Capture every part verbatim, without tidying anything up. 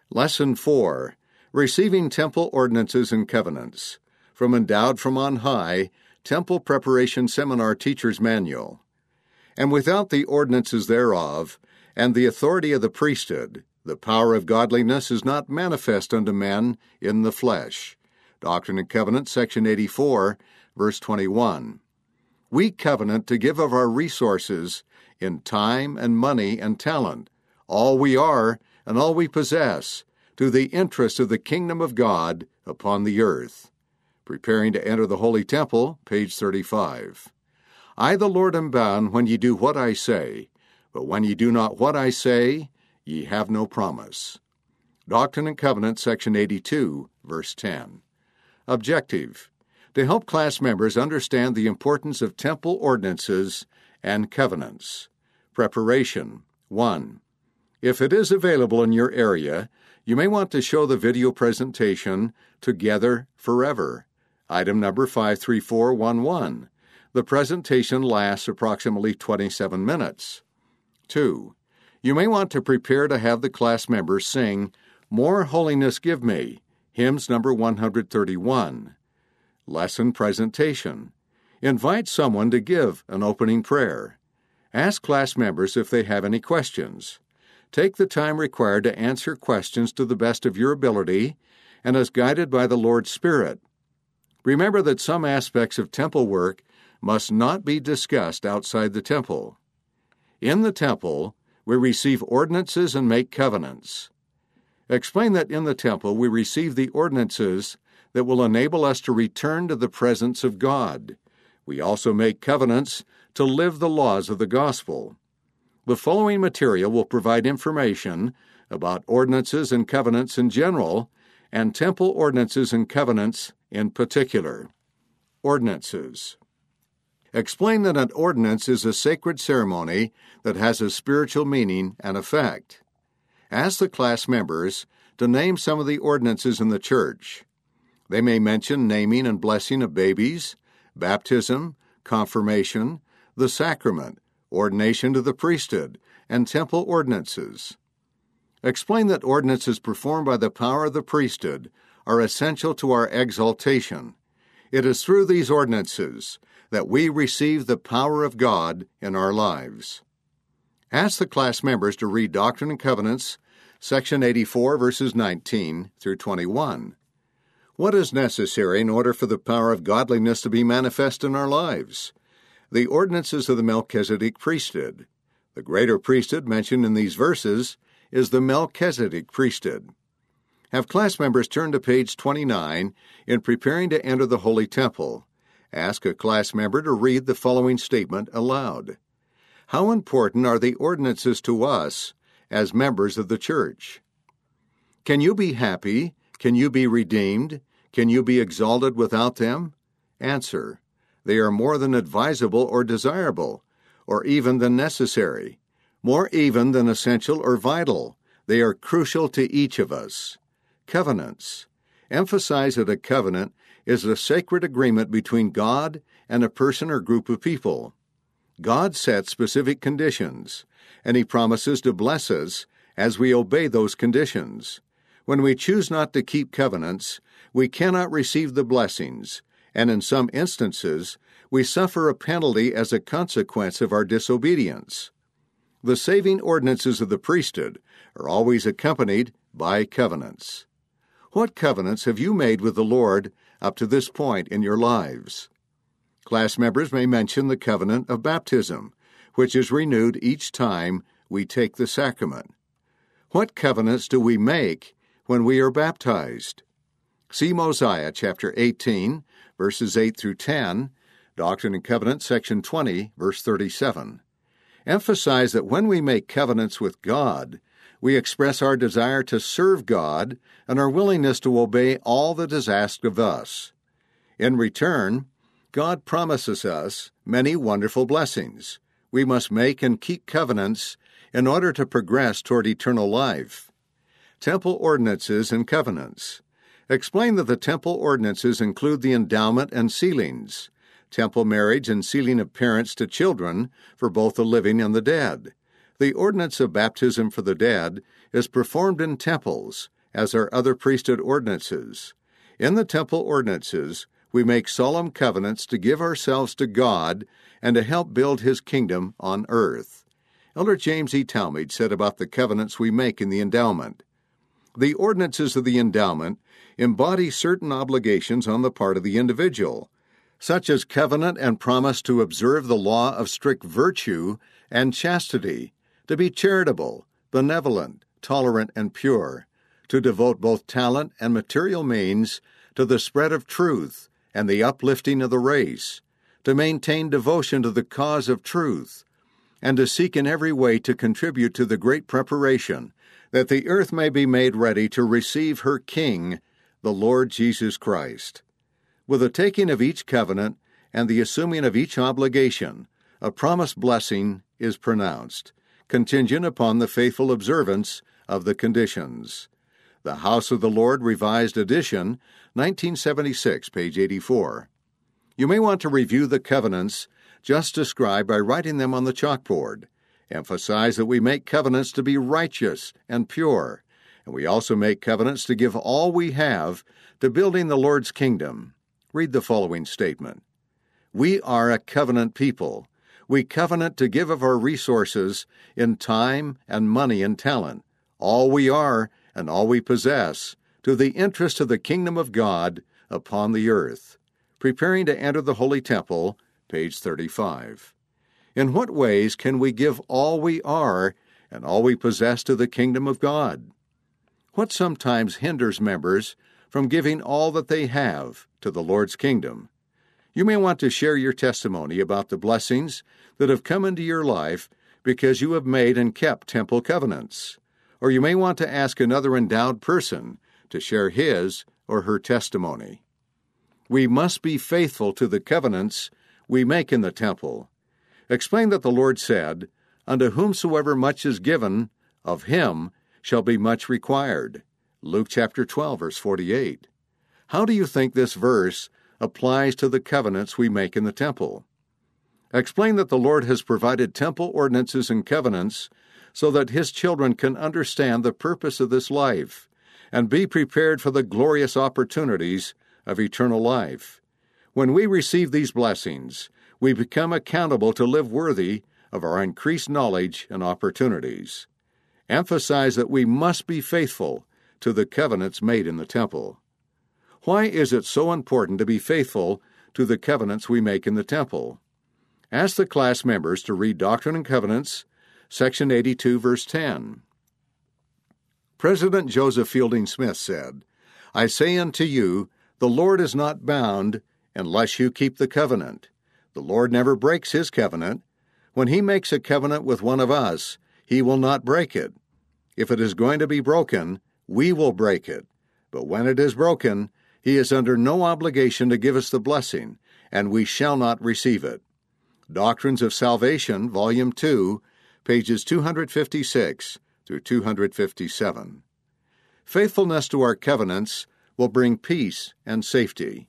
Lesson four. Receiving Temple Ordinances and Covenants. From Endowed from on High, Temple Preparation Seminar Teacher's Manual. And without the ordinances thereof, and the authority of the priesthood, the power of godliness is not manifest unto men in the flesh. Doctrine and Covenants, section eighty-four, verse twenty-one. We covenant to give of our resources in time and money and talent, all we are and all we possess, to the interest of the kingdom of God upon the earth. Preparing to enter the holy temple, page thirty-five. I, the Lord, am bound when ye do what I say, but when ye do not what I say, ye have no promise. Doctrine and Covenants, section eighty-two, verse ten. Objective: to help class members understand the importance of temple ordinances and covenants. Preparation. one. If it is available in your area, you may want to show the video presentation Together Forever, item number five three four one one. The presentation lasts approximately twenty-seven minutes. two. You may want to prepare to have the class members sing More Holiness Give Me, hymns number one hundred thirty-one. Lesson presentation. Invite someone to give an opening prayer. Ask class members if they have any questions. Take the time required to answer questions to the best of your ability and as guided by the Lord's Spirit. Remember that some aspects of temple work must not be discussed outside the temple. In the temple, we receive ordinances and make covenants. Explain that in the temple we receive the ordinances that will enable us to return to the presence of God. We also make covenants to live the laws of the gospel. The following material will provide information about ordinances and covenants in general, and temple ordinances and covenants in particular. Ordinances. Explain that an ordinance is a sacred ceremony that has a spiritual meaning and effect. Ask the class members to name some of the ordinances in the church. They may mention naming and blessing of babies, baptism, confirmation, the sacrament, ordination to the priesthood, and temple ordinances. Explain that ordinances performed by the power of the priesthood are essential to our exaltation. It is through these ordinances that we receive the power of God in our lives. Ask the class members to read Doctrine and Covenants, section eighty-four, verses nineteen through twenty-one. What is necessary in order for the power of godliness to be manifest in our lives? The ordinances of the Melchizedek priesthood. The greater priesthood mentioned in these verses is the Melchizedek priesthood. Have class members turn to page twenty-nine in preparing to enter the holy temple. Ask a class member to read the following statement aloud. How important are the ordinances to us as members of the church? Can you be happy? Can you be redeemed? Can you be exalted without them? Answer. They are more than advisable or desirable, or even than necessary, more even than essential or vital. They are crucial to each of us. Covenants. Emphasize that a covenant is a sacred agreement between God and a person or group of people. God sets specific conditions, and He promises to bless us as we obey those conditions. When we choose not to keep covenants, we cannot receive the blessings, and in some instances, we suffer a penalty as a consequence of our disobedience. The saving ordinances of the priesthood are always accompanied by covenants. What covenants have you made with the Lord up to this point in your lives? Class members may mention the covenant of baptism, which is renewed each time we take the sacrament. What covenants do we make when we are baptized? See Mosiah chapter eighteen, verses eight through ten, Doctrine and Covenants, section twenty, verse thirty-seven. Emphasize that when we make covenants with God, we express our desire to serve God and our willingness to obey all that is asked of us. In return, God promises us many wonderful blessings. We must make and keep covenants in order to progress toward eternal life. Temple ordinances and covenants. Explain that the temple ordinances include the endowment and sealings, temple marriage and sealing of parents to children for both the living and the dead. The ordinance of baptism for the dead is performed in temples, as our other priesthood ordinances. In the temple ordinances, we make solemn covenants to give ourselves to God and to help build His kingdom on earth. Elder James E. Talmage said about the covenants we make in the endowment, "The ordinances of the endowment embody certain obligations on the part of the individual, such as covenant and promise to observe the law of strict virtue and chastity, to be charitable, benevolent, tolerant, and pure, to devote both talent and material means to the spread of truth and the uplifting of the race, to maintain devotion to the cause of truth, and to seek in every way to contribute to the great preparation that the earth may be made ready to receive her King, the Lord Jesus Christ." With the taking of each covenant and the assuming of each obligation, a promised blessing is pronounced, contingent upon the faithful observance of the conditions. The House of the Lord Revised Edition, nineteen seventy-six, page eighty-four. You may want to review the covenants just described by writing them on the chalkboard. Emphasize that we make covenants to be righteous and pure, and we also make covenants to give all we have to building the Lord's kingdom. Read the following statement. We are a covenant people. We covenant to give of our resources in time and money and talent, all we are and all we possess, to the interest of the kingdom of God upon the earth. Preparing to enter the Holy Temple, page thirty-five. In what ways can we give all we are and all we possess to the kingdom of God? What sometimes hinders members from giving all that they have to the Lord's kingdom? You may want to share your testimony about the blessings that have come into your life because you have made and kept temple covenants. Or you may want to ask another endowed person to share his or her testimony. We must be faithful to the covenants we make in the temple. Explain that the Lord said, "Unto whomsoever much is given, of him shall be much required." Luke chapter twelve, verse forty-eight. How do you think this verse applies to the covenants we make in the temple? Explain that the Lord has provided temple ordinances and covenants so that His children can understand the purpose of this life and be prepared for the glorious opportunities of eternal life. When we receive these blessings, we become accountable to live worthy of our increased knowledge and opportunities. Emphasize that we must be faithful to the covenants made in the temple. Why is it so important to be faithful to the covenants we make in the temple? Ask the class members to read Doctrine and Covenants, section eighty-two, verse ten. President Joseph Fielding Smith said, "I say unto you, the Lord is not bound unless you keep the covenant. The Lord never breaks His covenant. When He makes a covenant with one of us, He will not break it. If it is going to be broken, we will break it. But when it is broken, He is under no obligation to give us the blessing, and we shall not receive it." Doctrines of Salvation, Volume two, pages two fifty-six through two fifty-seven. Faithfulness to our covenants will bring peace and safety.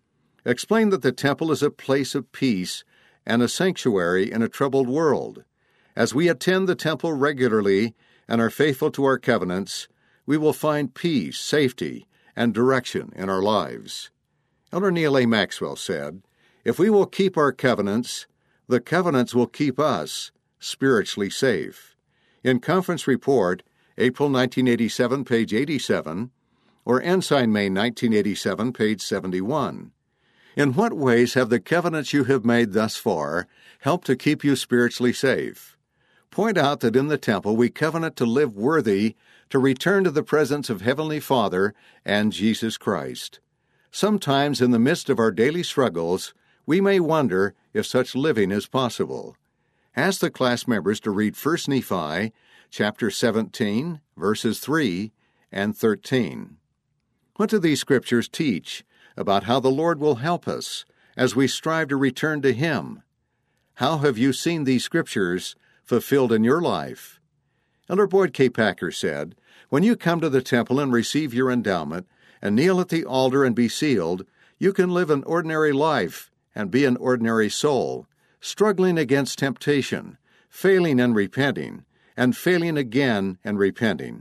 Explain that the temple is a place of peace and a sanctuary in a troubled world. As we attend the temple regularly and are faithful to our covenants, we will find peace, safety, and direction in our lives. Elder Neal A. Maxwell said, "If we will keep our covenants, the covenants will keep us spiritually safe." In Conference Report, April nineteen eighty-seven, page eighty-seven, or Ensign May nineteen eighty-seven, page seventy-one. In what ways have the covenants you have made thus far helped to keep you spiritually safe? Point out that in the temple we covenant to live worthy to return to the presence of Heavenly Father and Jesus Christ. Sometimes in the midst of our daily struggles, we may wonder if such living is possible. Ask the class members to read First Nephi, chapter seventeen, verses three and thirteen. What do these scriptures teach about how the Lord will help us as we strive to return to Him? How have you seen these scriptures fulfilled in your life? Elder Boyd K. Packer said, "When you come to the temple and receive your endowment and kneel at the altar and be sealed, you can live an ordinary life and be an ordinary soul, struggling against temptation, failing and repenting, and failing again and repenting.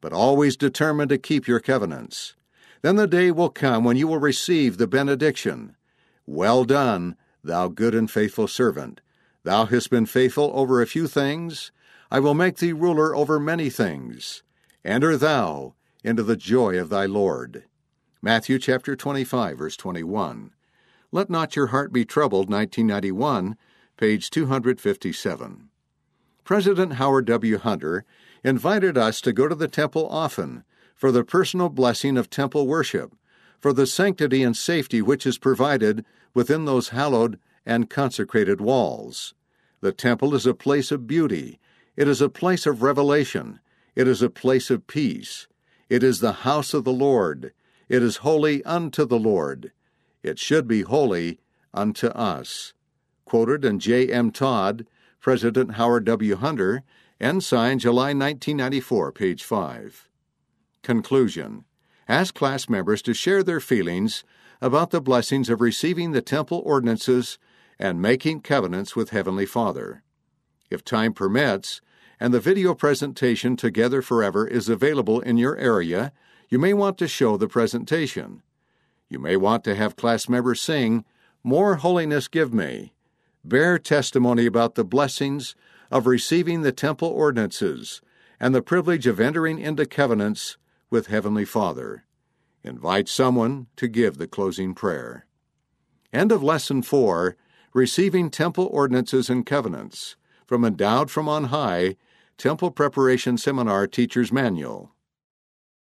but always determined to keep your covenants. Then the day will come when you will receive the benediction. Well done, thou good and faithful servant. Thou hast been faithful over a few things. I will make thee ruler over many things. Enter thou into the joy of thy Lord. Matthew chapter twenty-five, verse twenty-one. Let Not Your Heart Be Troubled, nineteen ninety-one, page two fifty-seven. President Howard W. Hunter invited us to go to the temple often for the personal blessing of temple worship, for the sanctity and safety which is provided within those hallowed and consecrated walls. The temple is a place of beauty. It is a place of revelation. It is a place of peace. It is the house of the Lord. It is holy unto the Lord. It should be holy unto us. Quoted in J M Todd, President Howard W. Hunter, and signed July nineteen ninety-four, page five. Conclusion. Ask class members to share their feelings about the blessings of receiving the temple ordinances and making covenants with Heavenly Father. If time permits, and the video presentation Together Forever is available in your area, you may want to show the presentation. You may want to have class members sing, "More Holiness Give Me." Bear testimony about the blessings of receiving the temple ordinances and the privilege of entering into covenants with Heavenly Father. Invite someone to give the closing prayer. End of Lesson four, Receiving Temple Ordinances and Covenants, from Endowed from On High, Temple Preparation Seminar Teacher's Manual.